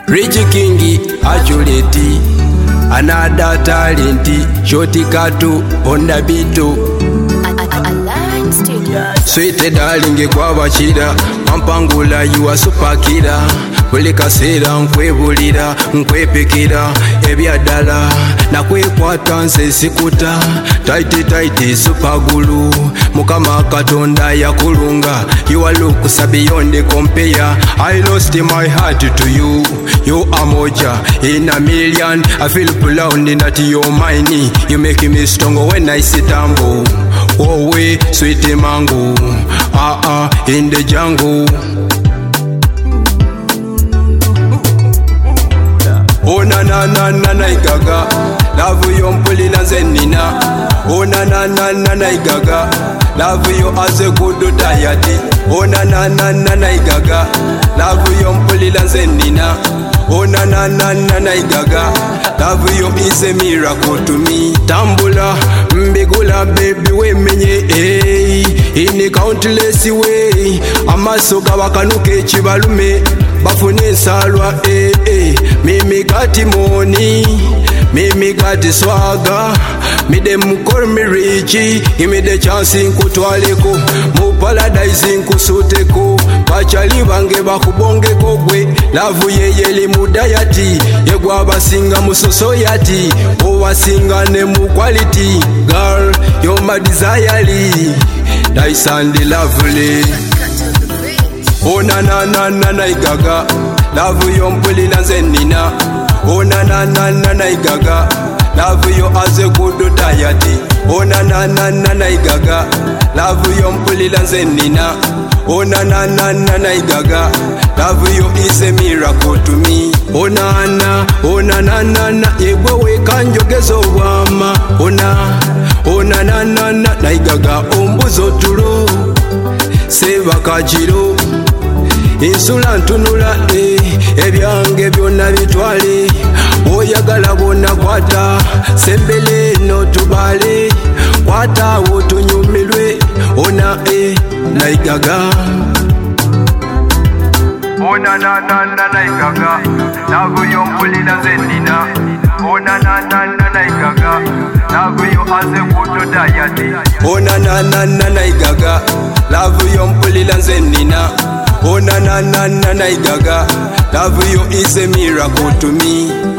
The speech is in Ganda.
Rich King Ajuleti, another talent, Shorty Katu on the beat. Sweet darling kwa bachira, Pampangula you are super killer. Buli kaseera nkwebulira nkwepekera ebyadala nakwekwata nze sikuta tight supagulu mukama katonda yakulunga you are look beyond compare. I lost my heart to you. You are moja in a million. I feel proud that you're mine. You make me strong when I sit humble. Oh way sweet mango in the jungle. Oh na na na na na igaga, love you mpulira nze nina. Oh na na na na na igaga, love you as a good diet. Oh na na na na na igaga, love you mpulira nze nina. Oh na na na na na igaga, love you is a miracle to me. Tambula mbigula baby we menye in a countless way. Amaso gabakanuke chibalume bafune nsalwa Mimi got money, Mimi got swagger. Me dem call me Richie. Give me the chance in kutwaleko, mu paradise in kusuteko. Bachali bange bakubonge kogwe. Love yeyeli mudayati, yegwa basinga musoso yati. Owa singa ne mu quality. Girl, you're my desire. Nice and lovely. Oh na na na na na igaga, love you mpulira nze nina. Oh na na na na na igaga, love you as a good diet. Oh na na na na na igaga, love you mpulira nze nina. Oh na na na na na igaga, love you is a miracle to me. Oh na na na na yegwe wekanjogeza obwama. Oh na na na igaga ombuzo tulo seba kajiro. Insula ntunula ebyange byonna bitwale. Oyagala bonna kwata sembele no tubale. Kwata wotunyumirwe ona naigaga. Ona na na na naigaga, love you mpulira nze nina. Ona na na na naigaga, love you as a good diet. Ona na na na naigaga, love you mpulira nze nina. Oh na na na na na igaga, love you is a miracle to me.